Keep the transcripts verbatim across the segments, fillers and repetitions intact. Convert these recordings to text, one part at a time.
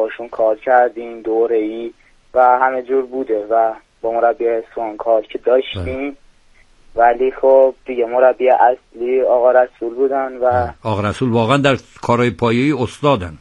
باشون کار کردیم دوره‌ای و همه جور بوده و با مربی اصفهان کار که داشتیم. ولی خب دیگه مربی اصلی آقا رسول بودن و آقا رسول واقعا در کارهای پایه‌ای استادن.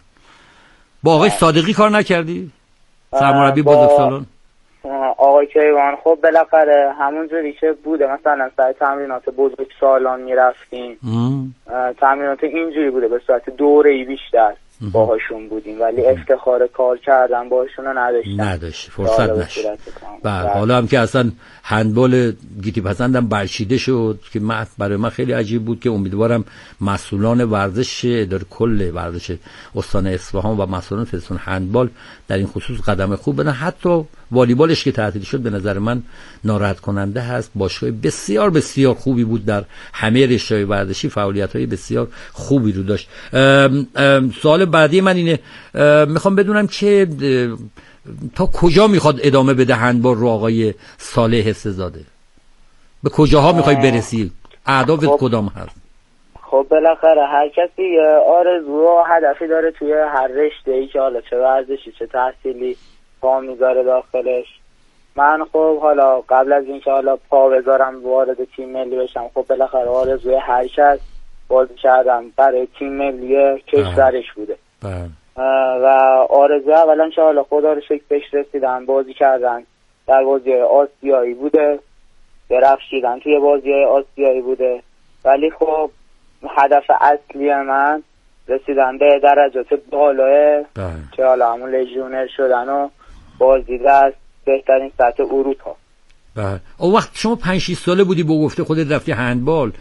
با آقای صادقی کار نکردی؟ سرمربی بزرگسالان آقای کیوان خب بالاخره همون جوری که بوده مثلا سر تمرینات بزرگسالان میرفتیم، تمرینات اینجوری بوده به صورت دوره‌ای بیشتر باهاشون بودیم، ولی افتخار کار کردن باهاشون رو نداشتم. نداشت فرصت نشد. بله حالا هم که اصلا هندبال گیتی پسندم برچیده شد که من برای من خیلی عجیب بود که امیدوارم مسئولان ورزش اداره کل ورزش استان اصفهان و مسئولان فدراسیون هندبال در این خصوص قدم خوب بدن. حتی والیبالش که تعطیل شد به نظر من ناراحت کننده هست. باشگاه بسیار بسیار خوبی بود، در همه رشته‌های ورزشی فعالیت‌های بسیار خوبی رو داشت. ام ام سوال بعدی من اینه، میخوام بدونم که تا کجا میخواد ادامه بده هندبال رو آقای صالح حفظ‌زاده؟ به کجاها میخوای برسی؟ اهدافت خب کدام هست؟ خب بالاخره هر کسی آرزو و هدفی داره توی هر رشته‌ای که حالا چه ورزشی چه تحصیلی پا میذاره داخلش. من خب حالا قبل از اینکه حالا پا بذارم وارد تیم ملی بشم خب بالاخره آرزوی هر کس بازی کردم برای تیم ملی کشورش بوده و آرزو اولا که حالا خدا رو شکر بهش رسیدن، بازی کردن در بازی آسیایی بوده، درخشیدن توی بازی آسیایی بوده، ولی خب هدف اصلی من رسیدن به درجات بالاه که حالا همون لژیونر شدن و بازی در بهترین سطح اروپا. بله. اون وقت شما پنج شش ساله بودی با گفته خودت رفتی هندبال،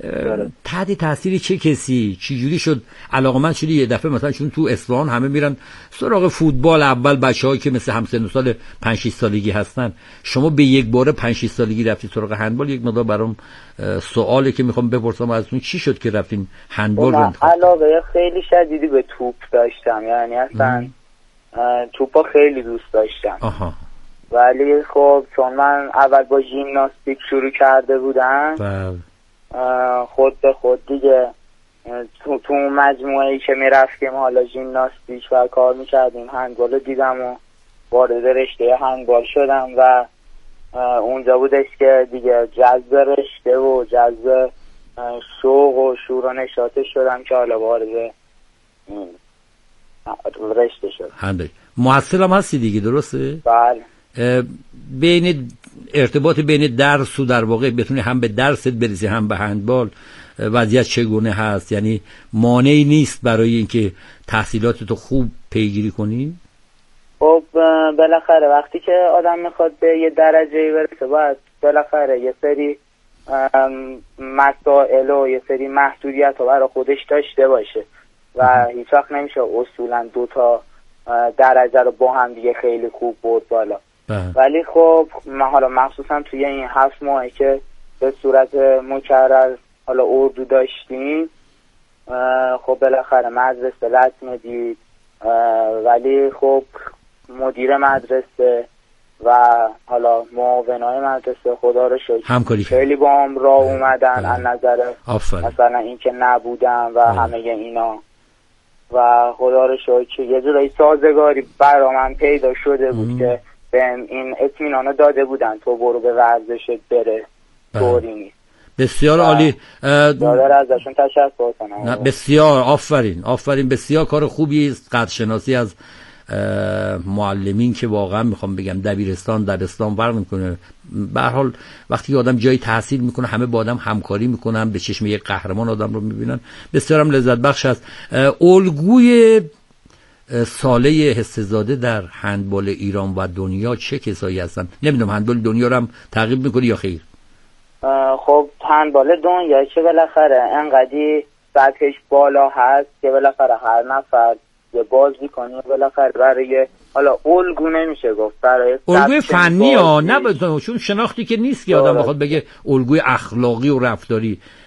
تحت تاثیر چه کسی چه جوری شد علاقمند شدی یه دفعه مثلا؟ چون تو اصفهان همه میرن سراغ فوتبال اول، بچه‌هایی که مثل همسن و سال پنج شش سالگی هستن، شما به یک باره پنج شش سالگی رفتی سراغ هندبال. یک مقدار برام سوالی که میخوام بپرسم ازتون چی شد که رفتین هندبال رو انتخاب؟ علاقه خیلی شدیدی به توپ داشتم، یعنی اصلا توپا خیلی دوست داشتم. آها. ولی خب چون من اول با ژیمناستیک شروع کرده بودم بله. خود به خود دیگه تو تو مجموعه‌ای که میرفتیم حالا ژیمناستیک و کار میکردیم هندبال دیدم و وارد رشته هندبال شدم و اونجا بودش که دیگه جذب رشته و جذب شوق و شور و نشاط شدم که حالا وارد رشته شد. هندبال محصل هم هستی دیگه درسته؟ بله. بین ارتباط بین درس و در واقع بتونی هم به درست برسی هم به هندبال وضعیت چگونه هست؟ یعنی مانعی نیست برای اینکه تحصیلاتتو خوب پیگیری کنی؟ خب بالاخره وقتی که آدم میخواد به یه درجه‌ای برسه باید بالاخره یه سری مسائل و یه سری محدودیت رو برای خودش داشته باشه و هیچ وقت نمیشه اصولا دوتا درجه رو با هم دیگه خیلی خوب برد بالا. ولی خب من حالا مخصوصا توی این هفت ماهی که به صورت مکرر حالا اردو داشتیم خب بالاخره مدرسه لطمه دید، ولی خب مدیر مدرسه و حالا معاونای مدرسه خدا رو شکر خیلی با هم راه اومدن از نظر مثلا این که نبودم و اه. همه اینا و خدا رو شکر یه جورایی سازگاری برا من پیدا شده بود ام. که به این اطمینانو داده بودن تو برو به ورزشت بره طوری نیست. بسیار عالی. دادر ازشون تشکر کنم. بسیار آفرین آفرین بسیار کار خوبی است قدرشناسی از معلمین که واقعا میخوام بگم دبیرستان دبستان فرق میکنه. به هر حال وقتی آدم جایی تحصیل میکنه همه با آدم همکاری میکنن، به چشم یک قهرمان آدم رو میبینن، بسیار هم لذت بخش است. الگوی صالح حفظ‌زاده در هندبال ایران و دنیا چه کسایی هستن؟ نمیدونم هندبال دنیا رو هم تعقیب میکنی یا خیر؟ خب هندبال دنیا که بالاخره انقدی سطحش بالا هست که بالاخره هر نفر یه بازی کنی بالاخره برای حالا الگو نمیشه گفت برای الگوی فنی ها نه چون شناختی که نیست که آدم بخواد بگه الگوی اخلاقی و رفتاری.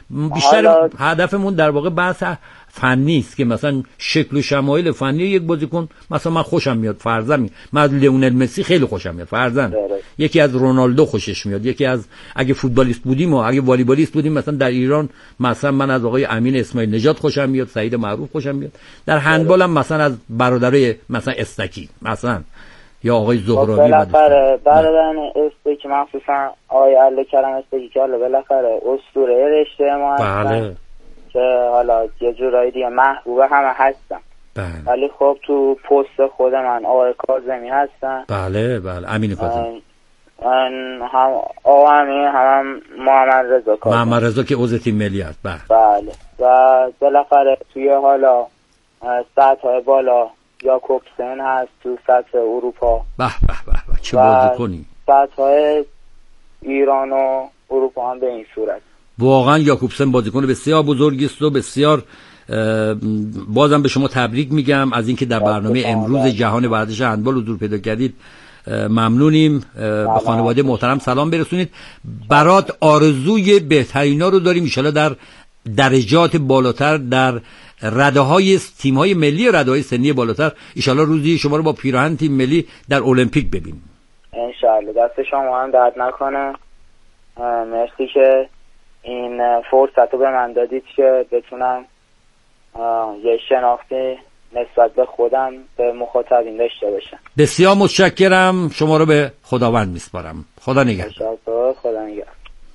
بیشتر حالا... هدفمون در واقع بحث فنی است که مثلا شکل و شمایل فنی یک بازیکن، مثلا من خوشم میاد فرضاً من از لیونل مسی خیلی خوشم میاد فرضاً، یکی از رونالدو خوشش میاد، یکی از اگه فوتبالیست بودیم و اگه والیبالیست بودیم مثلا در ایران مثلا من از آقای امین اسماعیل نژاد خوشم میاد، سعید معروف خوشم میاد. در هندبال هم مثلا از برادرای مثلا استکی مثلا یا آقای زهرانی. بالاخره برادران استکی مخصوصا آقای علی کرم استکی که حالا بالاخره اسطوره رشته ما هستن که حالا یه جورایی دیگه محبوب همه هستن. بله. ولی خب تو پست خود من آقای کاظمی هستن. بله بله امین کاظمی. هم آقا امین هم, هم محمد رضا کاظمی. محمد رضا که عضو تیم ملی است. بله. بله. و بالاخره توی حالا سطح بالا یاکوبسن هست تو سطح اروپا. به به به چه بازیکنی. سطح ایران و اروپا هم به این صورت. واقعا یاکوبسن بازیکن بسیار بزرگی است و بسیار بازم به شما تبریک میگم از اینکه در برنامه امروز جهان ورزش هندبال حضور پیدا کردید. ممنونیم. به خانواده محترم سلام برسونید. برات آرزوی بهترینا رو داریم ان شاءالله در درجات بالاتر، در رده‌های تیم‌های ملی، رده‌های سنی بالاتر ان شاءالله روزی شما رو با پیراهن تیم ملی در المپیک ببینیم ان شاءالله. دست شما هم درد نکنه. مرسی که این فرصت رو به من دادید که بتونم یه شناختی نسبت به خودم به مخاطبین داشته باشم. بسیار متشکرم. شما رو به خداوند میسپارم. خدا نگهدار. خدا نگهدار.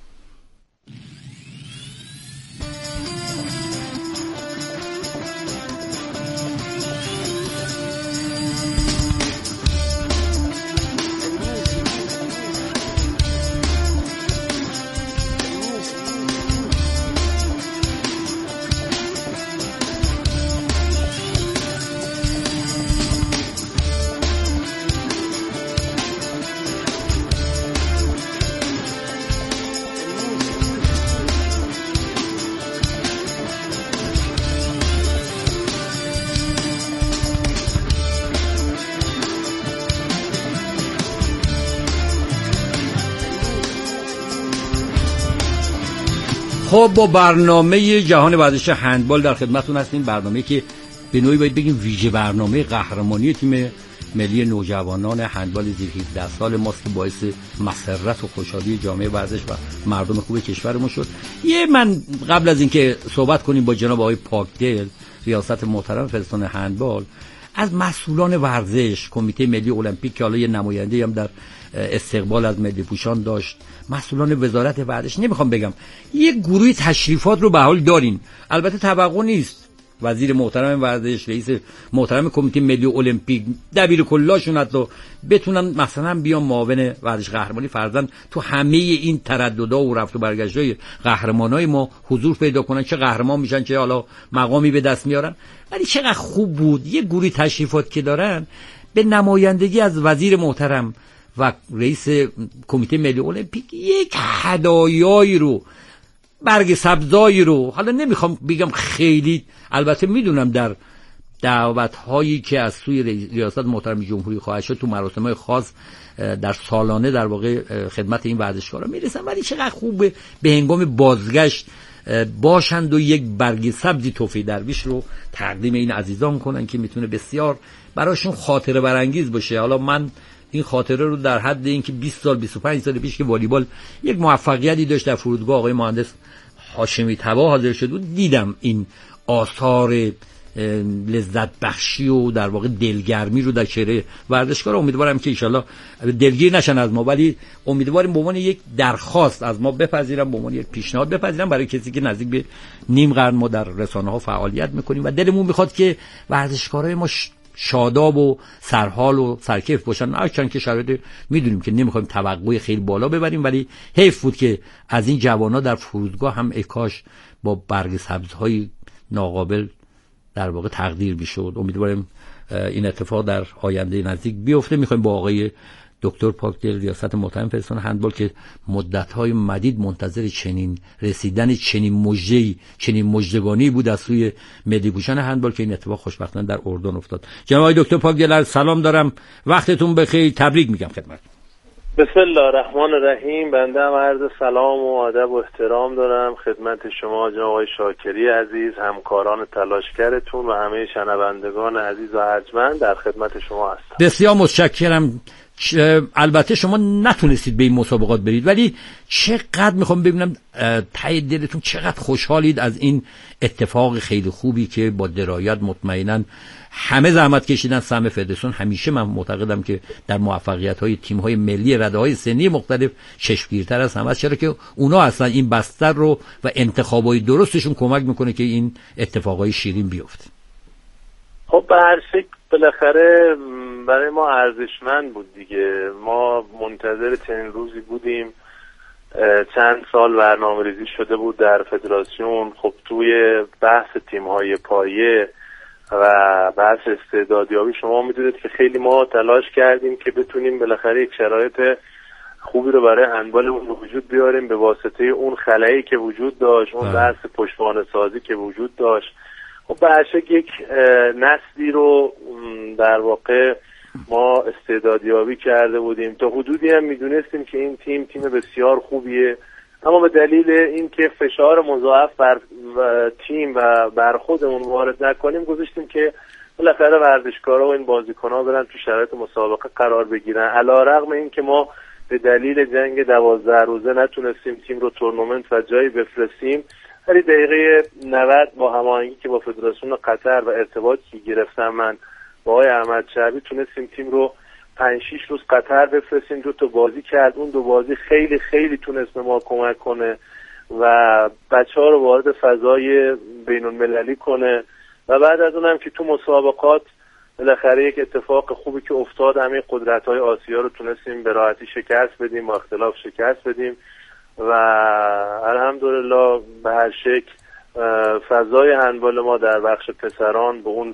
خب با برنامه جهان ورزش هندبال در خدمتتون هستیم. برنامه‌ای که به نوعی باید بگیم ویژه برنامه قهرمانی تیم ملی نوجوانان هندبال زیر هفده سال ماست که باعث مسرت و خوشحالی جامعه ورزش و مردم خوب کشورمون شد. یه من قبل از اینکه صحبت کنیم با جناب آقای پاکدل ریاست محترم فدراسیون هندبال، از مسئولان ورزش، کمیته ملی المپیک که حالا یه نماینده هم در استقبال از ملی پوشان داشت، مسئولان وزارت ورزش، نمیخوام بگم یه گروه تشریفات رو به حال دارین. البته توقع نیست وزیر محترم ورزش، رئیس محترم کمیته ملی المپیک، دبیر کلاشون حتی بتونن مثلا بیان معاون ورزش قهرمانی فرضاً تو همه این ترددها و رفت و برگشت‌های قهرمانای ما حضور پیدا کنن، چه قهرمان میشن چه حالا مقامی به دست میارن. ولی چقدر خوب بود یه گروه تشریفات که دارن به نمایندگی از وزیر محترم و رئیس کمیته ملی المپیک یک هدایایی رو، برگ سبزایی رو، حالا نمیخوام بگم خیلی، البته میدونم در دعوت‌هایی که از سوی ریاست محترم جمهوری خواهد شد تو مراسم‌های خاص در سالانه در واقع خدمت این ورزشکارا میرسن، ولی چقدر خوبه به هنگام بازگشت باشند و یک برگ سبزی توفیق درویش رو تقدیم این عزیزان کنن که میتونه بسیار براشون خاطره برانگیز باشه. حالا من این خاطره رو در حد اینکه بیست سال بیست و پنج سال پیش که والیبال یک موفقیتی داشت در فرودگاه آقای مهندس هاشمی طبا حاضر شد بود، دیدم این آثار لذت بخشی و در واقع دلگرمی رو در چهره ورزشکار. امیدوارم که انشالله دلگیر نشن از ما، ولی امیدواریم به عنوان یک درخواست از ما بپذیرن، به عنوان یک پیشنهاد بپذیرن، برای کسی که نزدیک به نیم قرن ما در رسانه ها فعالیت میکنیم و دلمون میخواد که ورزشکارای ما شاداب و سرحال و سرکیف باشن. هرچند که شرایط میدونیم که نمیخوایم توقع خیلی بالا ببریم، ولی حیف بود که از این جوانا در فرودگاه هم اکاش با برگ سبزهای ناقابل در واقع تقدیر میشد. امیدواریم این اتفاق در آینده نزدیک بیفته. میخوایم با آقای دکتر پاکدل ریاست محترم فدراسیون هندبال که مدت‌های مدید منتظر چنین رسیدن چنین مژده‌ای، چنین مژدگانی بود از سوی ملی پوشان هندبال که این اتفاق خوشبختانه در اردن افتاد. جناب آقای دکتر پاکدل سلام دارم، وقتتون بخیر، تبریک میگم خدمت. بسم الله الرحمن الرحیم. بنده هم عرض سلام و ادب و احترام دارم خدمت شما جناب آقای شاکری عزیز، همکاران تلاشگرتون و همه شنوندگان عزیز و ارجمند در خدمت شما هستم. بسیار متشکرم. البته شما نتونستید به این مسابقات برید، ولی چقدر میخوام ببینم ته دلتون چقدر خوشحالید از این اتفاق خیلی خوبی که با درایت مطمئناً همه زحمت کشیدن. سهم فدراسیون همیشه من معتقدم که در موفقیت‌های تیم‌های ملی رده‌های سنی مختلف چشمگیرتر از همه، چرا که اونا اصلا این بستر رو و انتخابای درستشون کمک میکنه که این اتفاقای شیرین بیفته. خب به هر شکل بالاخره برای ما ارزشمند بود دیگه. ما منتظر چنین روزی بودیم. چند سال برنامه‌ریزی شده بود در فدراسیون. خب توی بحث تیم‌های پایه و بحث استعدادیابی شما میدونید که خیلی ما تلاش کردیم که بتونیم بالاخره یک شرایط خوبی رو برای هندبالمون به وجود بیاریم به واسطه اون خلایی که وجود داشت، اون بحث پشتوانه سازی که وجود داشت. خب به هر شکل یک نسلی رو در واقع ما استعدادیابی کرده بودیم. تا حدودی هم میدونستیم که این تیم تیم بسیار خوبیه، اما به دلیل اینکه فشار مضاعف بر تیم و بر خودمون وارد نکنیم گذاشتیم که بالاخره ورزشکارا و این بازیکن‌ها برن تو شرایط مسابقه قرار بگیرن. علی‌رغم اینکه ما به دلیل جنگ دوازده روزه نتونستیم تیم رو تورنمنت و جایی بفرستیم، ولی دقیقه نود با هماهنگی که با فدراسیون قطر و ارتباطی که گرفتم من با آقای احمد شعبی تونستیم تیم رو پنج شیش روز قطر بفرستیم. دو تا بازی کرد، اون دو بازی خیلی خیلی تونست به ما کمک کنه و بچه‌ها رو وارد فضای بین‌المللی کنه و بعد از اونم که تو مسابقات بالاخره یک اتفاق خوبی که افتاد، همه قدرت‌های آسیا رو تونستیم به راحتی شکست بدیم، با اختلاف شکست بدیم و الحمدلله به هر شکل فضای هندبال ما در بخش پسران به اون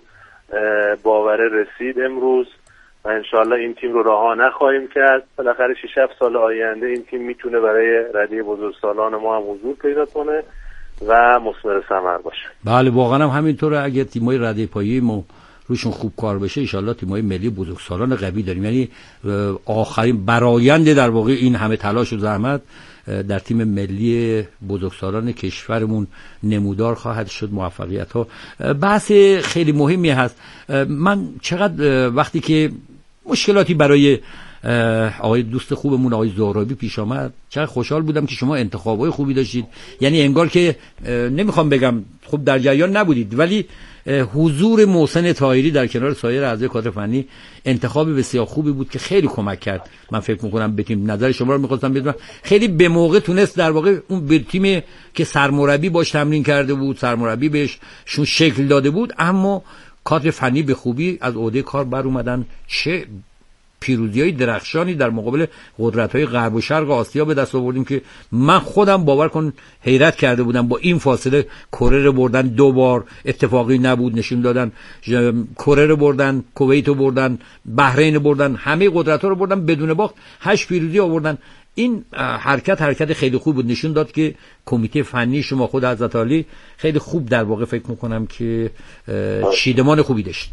باوره رسید امروز و انشالله این تیم رو رها نخواهیم کرد. بالاخره شش هفت سال آینده این تیم میتونه برای رده بزرگسالان ما هم حضور پیدا کنه و مثمر ثمر باشه. بله واقعا هم همینطوره. اگه تیمای رده پایه ما روشون خوب کار بشه انشالله تیمای ملی بزرگسالان قوی داریم. یعنی آخرین برآینده در واقع این همه تلاش و زحمت در تیم ملی بزرگسالان کشورمون نمودار خواهد شد. موفقیت ها بحث خیلی مهمی هست. من چقدر وقتی که مشکلاتی برای آقای دوست خوبمون آقای زهرابی پیش آمد چقدر خوشحال بودم که شما انتخابای خوبی داشتید. یعنی انگار که نمیخوام بگم خب در جریان نبودید، ولی حضور محسن طاهری در کنار سایر اعضای کادر فنی انتخاب بسیار خوبی بود که خیلی کمک کرد. من فکر میکنم به تیم، نظر شما رو میخواستم بدونم، خیلی به موقع تونست در واقع اون به تیمی که سرمربی باش تمرین کرده بود، سرمربی بهش شون شکل داده بود، اما کادر فنی به خوبی از عهده کار بر اومدن. چه پیروزی‌های درخشانی در مقابل قدرت‌های غرب و شرق آسیا به دست آوردیم که من خودم باور کن حیرت کرده بودم. با این فاصله کره رو بردن دو بار، اتفاقی نبود، نشون دادن. کره رو بردن، کویت رو بردن، بحرین رو بردن، همه قدرت‌ها رو بردن بدون باخت، هشت پیروزی آوردن. این حرکت حرکت خیلی خوب بود، نشون داد که کمیته فنی شما خود حضرت عالی خیلی خوب در واقع فکر می‌کنم که چیدمان خوبی داشت.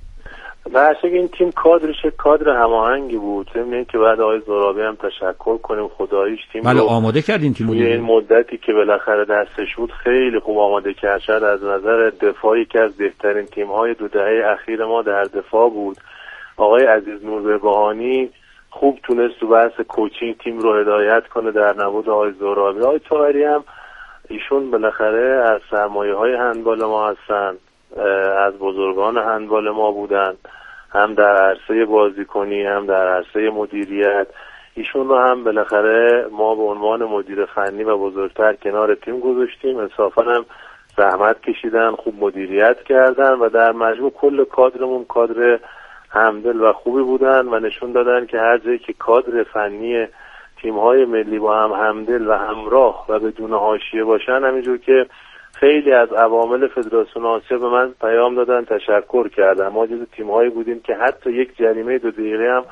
باشه این تیم کادرش کادر هماهنگی بود. ضمن که بعد آقای زهرابی هم تشکر کنیم خداییش تیم بله آماده کردین تیم توی این مدتی که بالاخره دستش بود خیلی خوب آماده کرد. شاید از نظر دفاعی که از بهترین تیم‌های دو دهه اخیر ما در دفاع بود. آقای عزیز نوربهانی خوب تونست تو بحث کوچینگ تیم رو هدایت کنه در نبود آقای زهرابی. آقای طاهری هم ایشون بالاخره از سرمایه‌های هندبال ما هستن، از بزرگان هندبال ما بودن، هم در عرصه بازیکنی هم در عرصه مدیریت. ایشون رو هم بالاخره ما به عنوان مدیر فنی و بزرگتر کنار تیم گذاشتیم. انصافا هم زحمت کشیدن، خوب مدیریت کردن و در مجموع کل کادرمون کادر همدل و خوبی بودن و نشون دادن که هر جایی که کادر فنی تیم‌های ملی با هم همدل و همراه و بدون حاشیه باشن، همینجور که خیلی از عوامل فدراسیون آسیا به من پیام دادن، تشکر کردن. ما جز تیم‌هایی بودیم که حتی یک جریمه دو دقیقه هم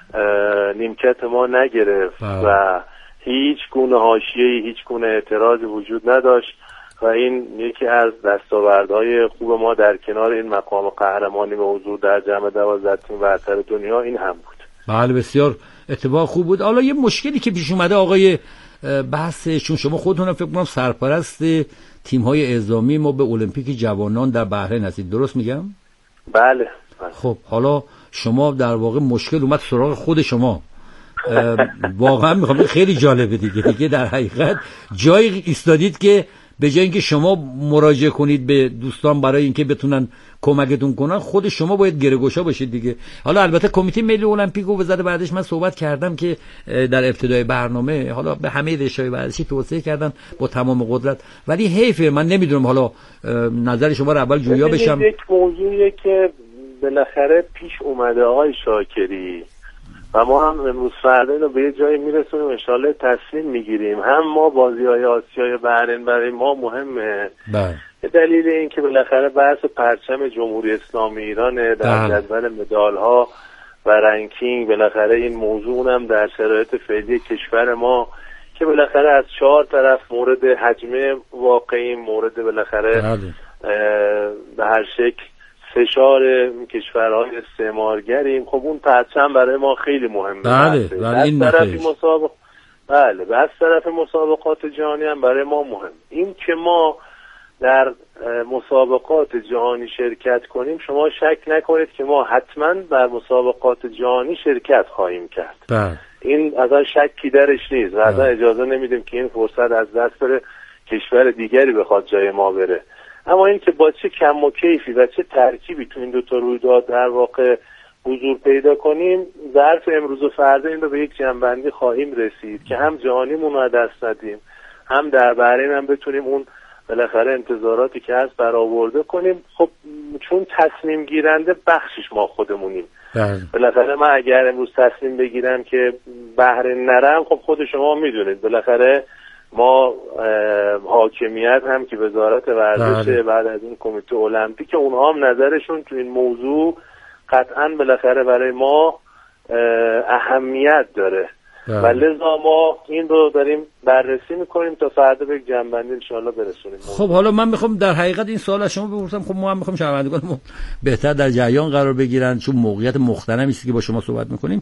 نیمکت ما نگرفت و هیچ گونه حاشیه‌ای، هیچ گونه اعتراضی وجود نداشت و این یکی از دستاوردهای خوب ما در کنار این مقام قهرمانی به حضور در جمع دوازده تیم برتر دنیا این هم بود. بله بسیار اتفاق خوب بود. حالا یه مشکلی که پیش اومده آقای بحث، چون شما خودتون فکر کنم سرپرست تیم‌های اعزامی ما به المپیک جوانان در بحرین هستید، درست میگم؟ بله. خب حالا شما در واقع مشکل اومد سراغ خود شما. واقعا میخوام، خیلی جالبه دیگه دیگه در حقیقت جایی ایستادید که به جای اینکه شما مراجعه کنید به دوستان برای اینکه بتونن کمکتون کنن، خود شما باید گره‌گشا باشید دیگه. حالا البته کمیته ملی المپیک و وزارت ورزش من صحبت کردم که در ابتدای برنامه حالا به همه رشته‌های ورزشی توصیه کردن با تمام قدرت، ولی حیفه. من نمیدونم، حالا نظر شما رو اول جویا بشم. یک موضوعیه که بالاخره پیش اومده آقای شاکری و ما هم امروز فردا اینو به یه جایی میرسونیم، انشالله تصمیم میگیریم. هم ما بازی‌های آسیای بحرین برای ما مهمه به دلیل اینکه بالاخره بحث پرچم جمهوری اسلامی ایران در جدول مدال‌ها و رنکینگ، بالاخره این موضوع هم در شرایط فعلی کشور ما که بالاخره از چهار طرف مورد هجمه واقعی، مورد بالاخره به هر شکل فشار کشورهای استعمارگریم. خب اون پرچم برای ما خیلی مهمه. بله بله این طرف مسابقه بله به از طرف مسابقات جهانی هم برای ما مهم. این که ما در مسابقات جهانی شرکت کنیم، شما شک نکنید که ما حتما در مسابقات جهانی شرکت خواهیم کرد. بله. این اصلا شکی درش نیست و اصلا اجازه نمیدیم که این فرصت از دست بره کشور دیگری بخواد جای ما بره. اما این که با چه کم و کیفی و چه ترکیبی تو این دو تا رویداد در واقع حضور پیدا کنیم، ظرف امروز و فردا این رو به یک جنبندی خواهیم رسید که هم جهانیمون رو دست ندیم، هم در بحرین هم بتونیم اون بالاخره انتظاراتی که هست برآورده کنیم. خب چون تصمیم گیرنده بخشش ما خودمونیم. بالاخره من اگر امروز تصمیم بگیرم که بحرین نرم، خب خود شما میدونید بالاخره ما حاکمیت هم که وزارت ورزش بعد از این کمیته المپیک، اونها هم نظرشون تو این موضوع قطعا بالاخره برای ما اهمیت داره و لذا ما این رو داریم بررسی میکنیم تا فردا به جنبندی انشاءالله برسونیم. خب حالا من میخوام در حقیقت این سوال از شما بپرسم. خب ما هم میخوام شنوندگان ما بهتر در جریان قرار بگیرن، چون موقعیت محترمی است که با شما صحبت میکنیم.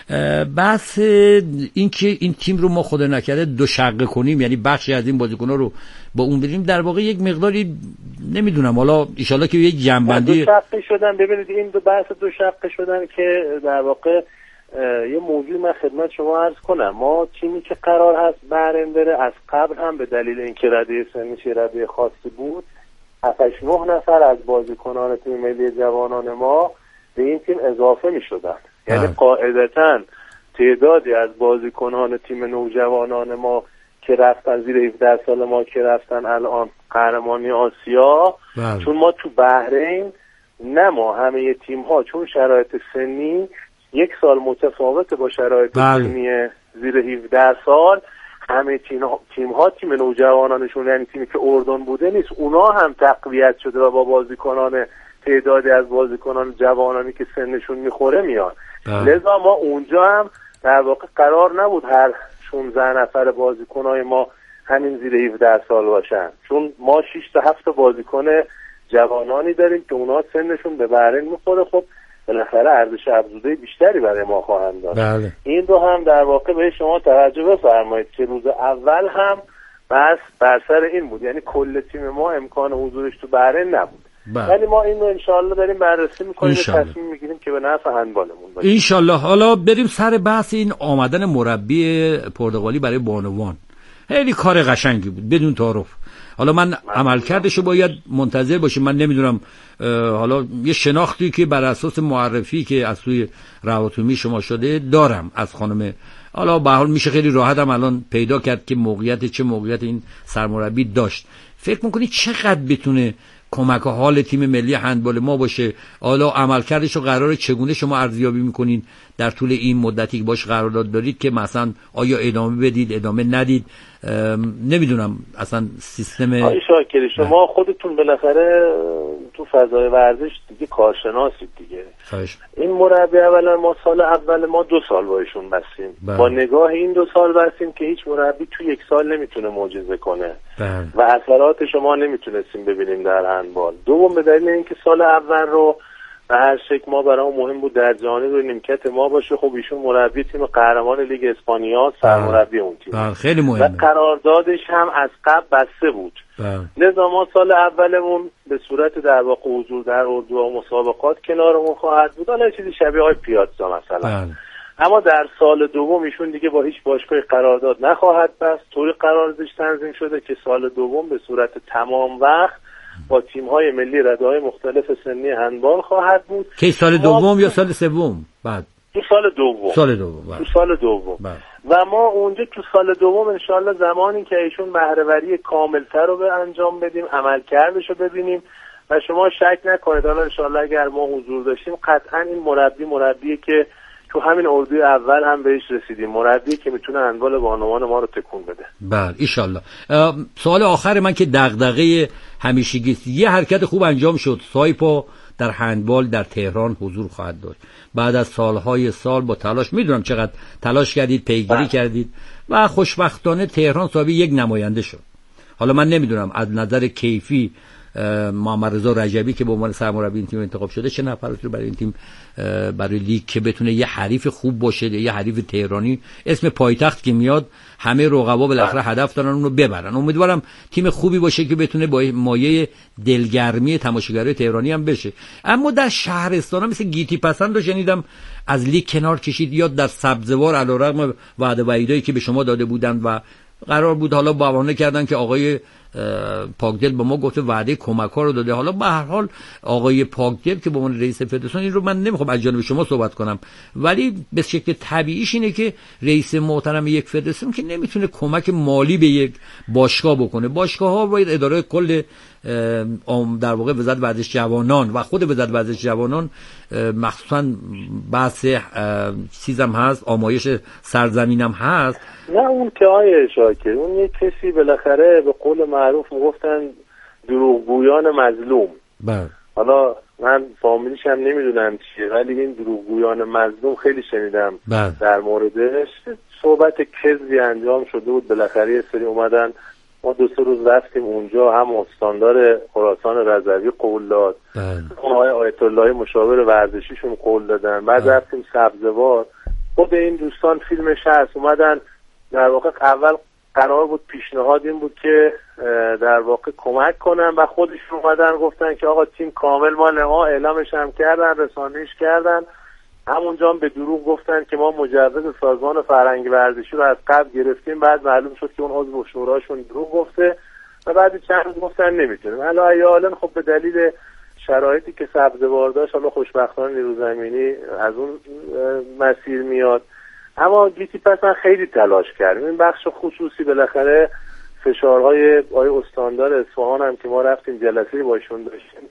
بحث این که این تیم رو ما خدا نکرده دو شقه کنیم، یعنی بخشی از این بازیکن‌ها رو با اون بریم، در واقع یک مقداری نمیدونم، حالا ان شاءالله که یک جنبندی دو شقه شدن. ببینید این دو بحث دو شقه شدن که در واقع یه موضوع من خدمت شما عرض کنم. ما تیمی که قرار هست بحرین بره، از قبل هم به دلیل اینکه رده سنیش رده خاصی بود، هفت نه نفر از بازیکنان تیم ملی جوانان ما به این تیم اضافه می شدن. یعنی قاعدتاً تعدادی از بازیکنان تیم نوجوانان ما که رفتن زیر هفده سال ما که رفتن الان قهرمانی آسیا، بله. چون ما تو بحرین نه ما همه تیم ها چون شرایط سنی یک سال متفاوته با شرایط بله. تیمی زیر هفده سال، همه تیم ها تیم, ها تیم نوجوانانشون یعنی تیمی که اردن بوده نیست، اونا هم تقویت شده و با بازیکنان تعدادی از بازیکنان جوانانی که سنشون میخوره میان. بله. لذا ما اونجا هم در واقع قرار نبود هر شانزده نفر بازیکنای ما همین زیر هفده سال باشن، چون ما شش تا هفت بازیکن جوانانی داریم که اونا سنشون به بحرین میخوره. خب بالاخره ارزش افزوده بیشتری برای ما خواهند داشت. بله. این رو هم در واقع به شما توجه بفرمایید که روز اول هم بس بر سر این بود، یعنی کل تیم ما امکان حضورش تو بحرین نبود. بله. ولی ما این رو انشالله داریم بررسی میکنیم و تصمیم میگیریم که به نفع هندبالمون باشه انشالله. حالا بریم سر بحث این آمدن مربی پرتغالی برای بانوان. خیلی کار قشنگی بود بدون تعارف. حالا من عملکردشو باید منتظر باشیم. من نمیدونم، حالا یه شناختی که بر اساس معرفی که از سوی رواتومی شما شده دارم از خانم، حالا به هر حال میشه خیلی راحت هم الان پیدا کرد که موقعیت چه موقعیت این سرمربی داشت. فکر میکنی چقدر بتونه کمک حال تیم ملی هندبال ما باشه؟ حالا عملکردش رو قراره چگونه شما ارزیابی میکنین در طول این مدتی که باش قرارداد دارید، که مثلا آیا ادامه بدید ادامه ندید؟ نمیدونم اصلا سیستم. آقای شاکری شما خودتون بالاخره تو فضای ورزش دیگه کارشناسید دیگه. خواهش. این مربی اولا ما سال اول ما دو سال با ایشون بستیم. بله. با نگاه این دو سال بستیم که هیچ مربی تو یک سال نمیتونه معجزه کنه. بله. و اثرات شما نمیتونستیم ببینیم در هندبال. دوم به دلیل اینکه سال اول رو به هر شکل ما برای مهم بود در جانب نیمکت ما باشه. خب ایشون مربی تیم قهرمان لیگ اسپانیا، سرمربی اون تیم، خیلی مهمه. و قراردادش هم از قبل بسته بود. لذا ما سال اولمون به صورت در واقع حضور در اردو و مسابقات کنارمون خواهد بود، حالا چیزی شبیه های پیازا مثلا. بله. اما در سال دوم ایشون دیگه با هیچ باشگاهی قرارداد نخواهد بست. طوری قراردادش تنظیم شده که سال دوم به صورت تمام وقت با تیم‌های ملی رده‌های مختلف سنی هندبال خواهد بود. که سال دوم یا سال سوم؟ بعد تو سال دوم. سال دوم. تو سال دوم. بله. و ما اونجا تو سال دوم انشالله زمانی که ایشون بهره‌وری کاملتر رو به انجام بدیم، عملکردش رو ببینیم و شما شک نکنید حالا انشالله اگر ما حضور داشتیم قطعا این مربی مربیه که تو همین اردوی اول هم بهش رسیدیم، مربی که میتونه هندبال بانوان ما رو تکون بده. بله ایشالله. سوال آخر من که دغدغه همیشگی است، یه حرکت خوب انجام شد، سایپا در هندبال در تهران حضور خواهد داشت بعد از سالهای سال با تلاش. میدونم چقدر تلاش کردید، پیگیری کردید و خوشبختانه تهران صاحب یک نماینده شد. حالا من نمیدونم از نظر کیفی محمد رضا رجبی که به عنوان سرمربی این تیم انتخاب شده چه نفراتی برای این تیم برای لیگ که بتونه یه حریف خوب باشه، یه حریف تهرانی، اسم پایتخت که میاد همه رقبا بالاخره هدف دارن اون رو ببرن. امیدوارم تیم خوبی باشه که بتونه با مایه دلگرمی تماشاگرای تهرانی هم بشه. اما در شهرستانا مثل گیتی پسند رو شنیدم از لیگ کنار کشید، یا در سبزوار علیرغم وعده وعیدایی که به شما داده بودند و قرار بود حالا بهانه کردن که آقای پاکدل با ما گفته وعده کمک‌ها رو داده. حالا به هر حال آقای پاکدل که به عنوان رئیس فدراسیون، این رو من نمیخوام از جانب شما صحبت کنم، ولی به شکل طبیعیش اینه که رئیس محترم یک فدراسیون که نمیتونه کمک مالی به یک باشگاه بکنه. باشگاه‌ها باید اداره کل در واقع وزارت ورزش جوانان و خود وزارت ورزش جوانان مخصوصا بحث چیزم هست، آمایش سرزمینم هست. نه اون که آیه شاکر، اون یک کسی بالاخره به قول معروف میگفتن دروغگویان مظلوم. بله. حالا من فامیلیش هم نمیدونم چیه، ولی این دروغگویان مظلوم خیلی شنیدم. بله. در موردش صحبت کذبی انجام شده بود، بالاخره یه سری اومدن، ما دو سه روز رفتیم اونجا، هم استاندار خراسان رضوی قول داد، اون آقای آیت الله مشاور ورزشیشون قول دادن، بعد بله. رفتیم سبزوار، خود این دوستان فیلمش هست، اومدن در واقع اول قرار بود پیشنهاد این بود که در واقع کمک کنن و خودشون اومدن گفتن که آقا تیم کامل مال ما، اعلامش هم کردن، رسانه‌ایش کردن، همونجا هم به دروغ گفتن که ما مجوز سازمان فرهنگ ورزشی رو از قبل گرفتیم، بعد معلوم شد که اون عضو شوراشون دروغ گفته و بعد چند روز گفتن نمیتونیم. حالا ایالا خب به دلیل شرایطی که سبزوار داشت، حالا خوشبختانه نیروی زمینی از اون مسیر میاد، اما گیتی پس خیلی تلاش کردیم. این بخش خصوصی بالاخره فشارهای آقای استاندار اصفهان هم که ما رفتیم جلسه باشون داشتیم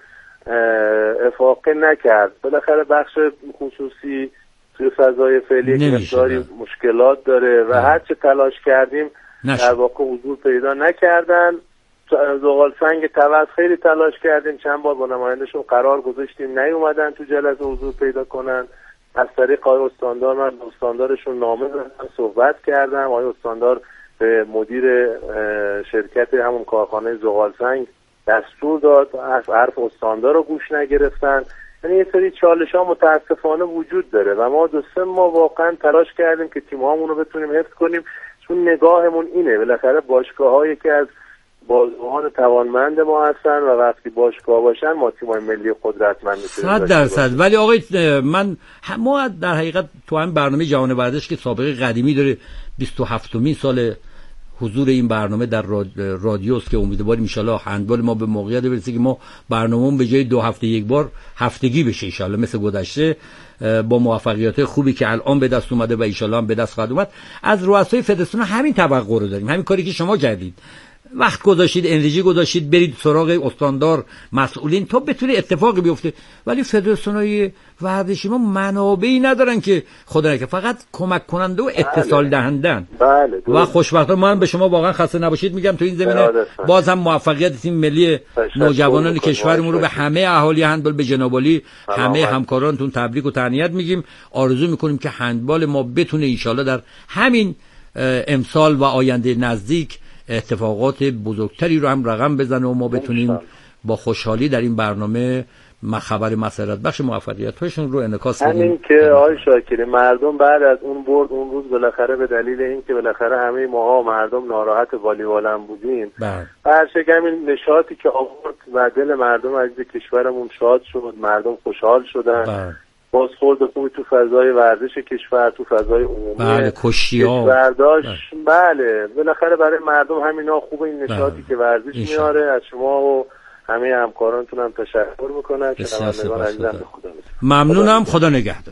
افاقه نکرد. بالاخره بخش خصوصی توی فضای فعلی که مقداری مشکلات داره و هر چه تلاش کردیم نشد. در واقع حضور پیدا نکردن. زغال سنگ طبعا خیلی تلاش کردیم، چند بار با نمایندهشون قرار گذاشتیم، نیومدن تو جلسه حضور پیدا کنن. از طریق آقای استاندار من به استاندارشون نامه دادم، صحبت کردم. آقای استاندار به مدیر شرکت همون کارخانه زغال سنگ دستور داد، از حرف استاندار رو گوش نگرفتن. یعنی یه سری چالش ها متاسفانه وجود داره و ما دو سه ما واقعا تلاش کردیم که تیم هامون رو بتونیم حفظ کنیم، چون نگاهمون اینه بالاخره باشگاه هایی که از بازوان توانمند ما هستن و وقتی باشگاه باشن ما تیم‌های ملی قدرتمند می‌تونیم. صد درصد. ولی آقای من ما در حقیقت تو هم برنامه جهان ورزش که سابقه قدیمی داره، بیست و هفتمین سال حضور این برنامه در رادیوست که امیدواریم ان شاءالله هندبال ما به موقعیت برسه که ما برنامه‌مون به جای دو هفته یک بار هفتگی بشه ان شاءالله، مثل گذشته با موفقیت خوبی که الان به دست اومده و ان شاءالله هم به دست خواهد اومد. از رؤسای فدراسیون همین توقع رو داریم، همین کاری که شما کردید، وقت گذاشتید، انرژی گذاشتید، برید سراغ استاندار مسئولین تا بتونه اتفاقی بیفته. ولی فدراسیون‌های ورزشی ما منابعی ندارن که خدا نکنه، فقط کمک کننده و اتصال دهندن. بله. و خوشبختانه من به شما واقعا خسته نباشید میگم تو این زمینه. باز هم موفقیت تیم ملی نوجوانان کشورمون رو به همه اهالی هندبال، به جناب عالی، همه همکارانتون تبریک و تهنیت میگیم. آرزو میکنیم که هندبال ما بتونه ان شاءالله در همین امسال و آینده نزدیک اتفاقات بزرگتری رو هم رقم بزنه و ما بتونیم با خوشحالی در این برنامه خبر مسرت بخش موفقیت‌هاشون رو انعکاس بدیم. همین که آقای شاکری مردم بعد از اون برد اون روز بالاخره به دلیل اینکه بالاخره همه ماها مردم ناراحت والیبال هم بودیم، هر شکل همین نشاطی که آورد و دل مردم عزیز کشورمون شاد شد، مردم خوشحال شدن، بازخورد خوبی تو فضای ورزش کشور، تو فضای عمومی بله کشی‌ها برداشت. بله بالاخره برای مردم همینا خوبه این نشاطی که ورزش میاره. از شما و همه همکارانتون هم تشکر میکنم. شنوندگان عزیزم به خدا ممنونم. خدا نگهدار.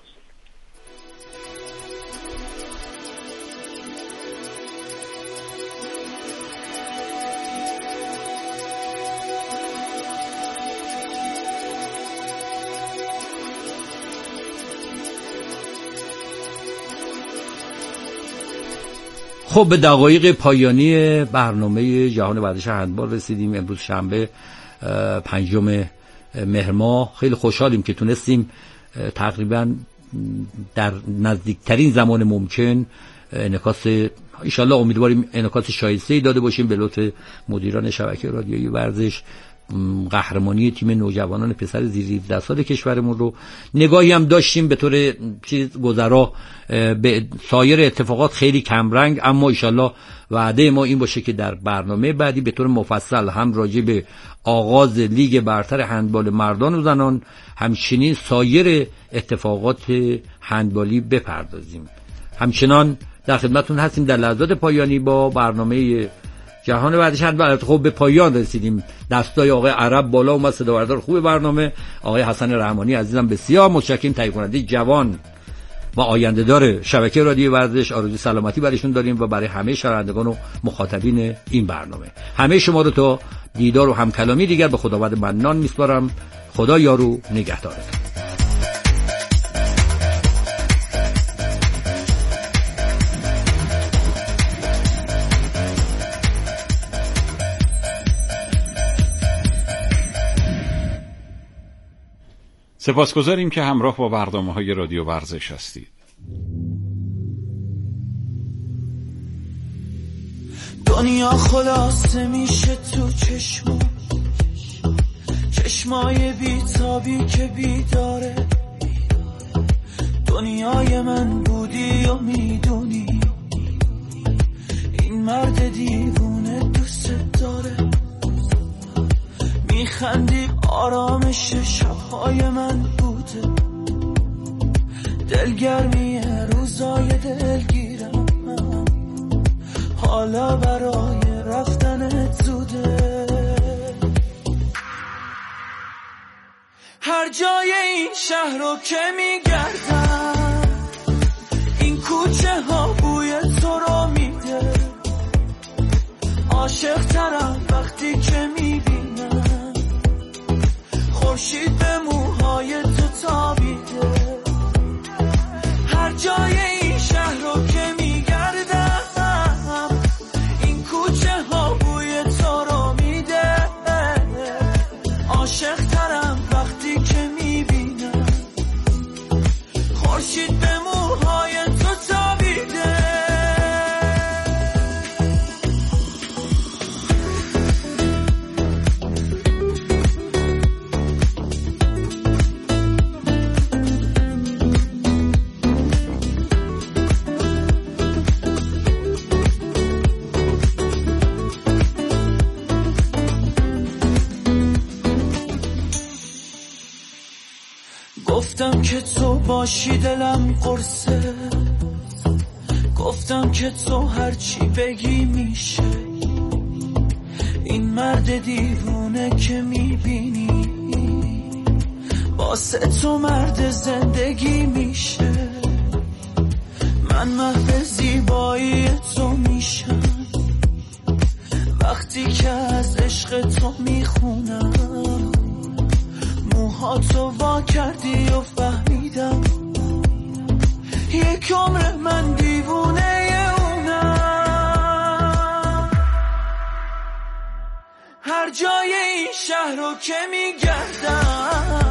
خب به دقایق پایانی برنامه جهان ورزش هندبال رسیدیم. امروز شنبه پنجم مهر ماه. خیلی خوشحالیم که تونستیم تقریبا در نزدیکترین زمان ممکن انعکاس، انشالله امیدواریم انعکاس شایسته‌ای داده باشیم به لطف مدیران شبکه رادیویی ورزش، قهرمانی تیم نوجوانان پسر زیر هفده سال کشورمون رو. نگاهی هم داشتیم به طور چیز گذرا به سایر اتفاقات خیلی کمرنگ، اما انشالله وعده ما این باشه که در برنامه بعدی به طور مفصل هم راجع به آغاز لیگ برتر هندبال مردان و زنان، همچنین سایر اتفاقات هندبالی بپردازیم. همچنان در خدمتتون هستیم در لحظات پایانی با برنامه جهان ورزش هندبال. خب به پایان رسیدیم. دستای آقای عرب بالا اومد، صداوردار خوب برنامه آقای حسن رحمانی عزیزم بسیار متشکرم. تهیه کننده جوان و آینده دار شبکه رادیو ورزش، آرزوی سلامتی برایشون داریم و برای همه شنوندگان و مخاطبین این برنامه. همه شما رو تا دیدار و همکلامی دیگر به خداوند منان میسپارم. خدا یار و نگهدارتون. سپاسگزاریم که همراه با برنامه‌های رادیو ورزش هستید. دنیا خلاصه میشه تو چشما، چشمای بیتابی که بیداره. دنیای من بودی و میدونی این مرد دیوونه دوست داره. میخندی آرامش شبهای من بوده، دلگرمی روزای دلگیرم، حالا برای رفتنت زوده. هر جای این شهر رو که میگردم، این کوچه ها بوی تو رو میده. عاشق ترم وقتی که میبینم خورشید به موهای تو تابیده. هر جای این شهر رو که میگردم، این کوچه ها بوی تو رو میده. عاشق ترم وقتی که میبینم خورشید به موهای تو تابیده. گفتم که تو باشی دلم قرصه، گفتم که تو هرچی بگی میشه. این مرد دیوونه که میبینی واسه تو مرد زندگی میشه. من محو زیبایی تو میشم وقتی که از عشق تو میخونم. موهاتو وا کردی و فهمیدم یک عمر من دیوونه اونم. هر جای این شهر رو که میگردم،